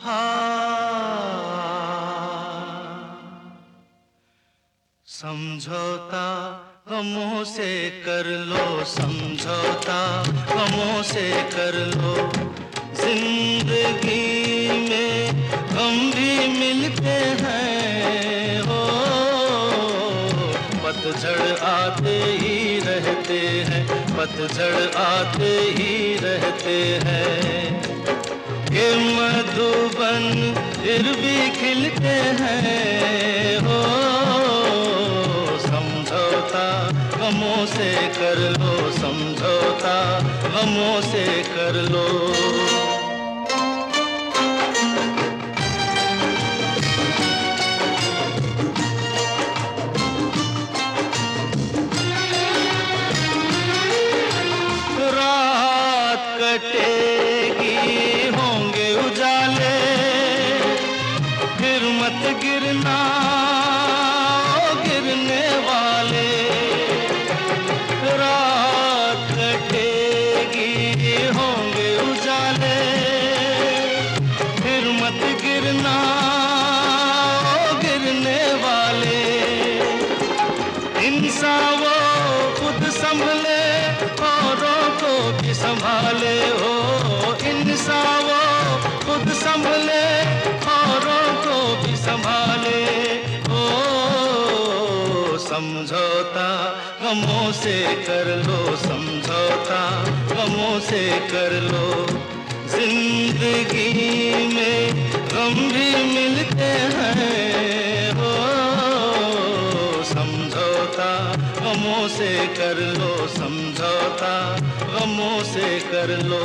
समझौता गमों से कर लो, समझौता गमों से कर लो। जिंदगी में गम भी मिलते हैं हो, पतझड़ आते ही रहते हैं, पतझड़ आते ही रहते हैं। ये मधुबन फिर भी खिलते हैं हो, समझौता गमों से कर लो, समझौता गमों से कर लो। रात कटेगी होंगे उजाले, फिर मत गिरना ओ गिरने वाले। रात कटेगी होंगे उजाले, फिर मत गिरना ओ गिरने वाले। इंसान वो खुद संभले औरों को भी संभाले हो, इंसान वो खुद संभले औरों को भी संभाले हो। समझौता गमों से कर लो, समझौता गमों से कर लो। जिंदगी में गम भी मिलते हैं हो, समझौता गमों से कर लो, समझौता गमों से कर लो।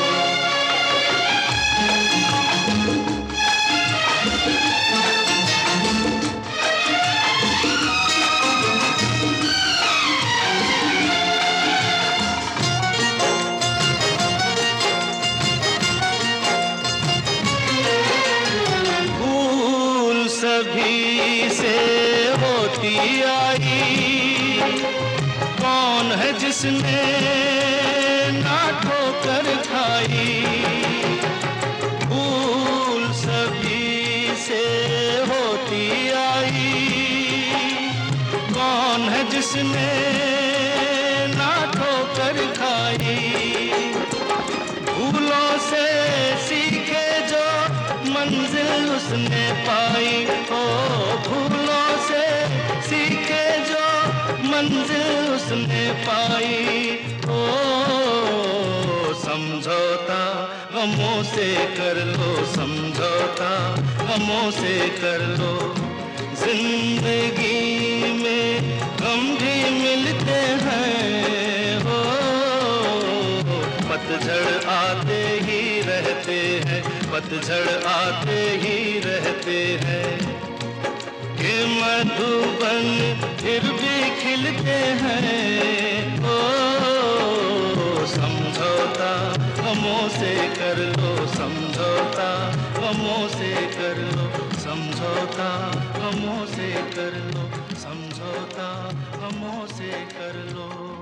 भूल सभी से होती आई, कौन है जिसने ना ठोकर खाई। भूल सभी से होती आई, कौन है जिसने ना ठोकर खाई। भूलों से सीखे जो मंजिल उसने पाई हो, भूलों से सीखे जो मंजिल उसने पाई हो। समझौता गमों से कर लो, समझौता गमों से कर लो। जिंदगी में गम भी मिलते हैं हो, पतझड़ आते ही रहते हैं, पतझड़ आते ही रहते हैं। ये मधुबन फिर भी खिलते हैं ओ, समझौता गमों से कर लो, समझौता गमों से कर लो, समझौता गमों से कर लो, समझौता गमों से कर लो।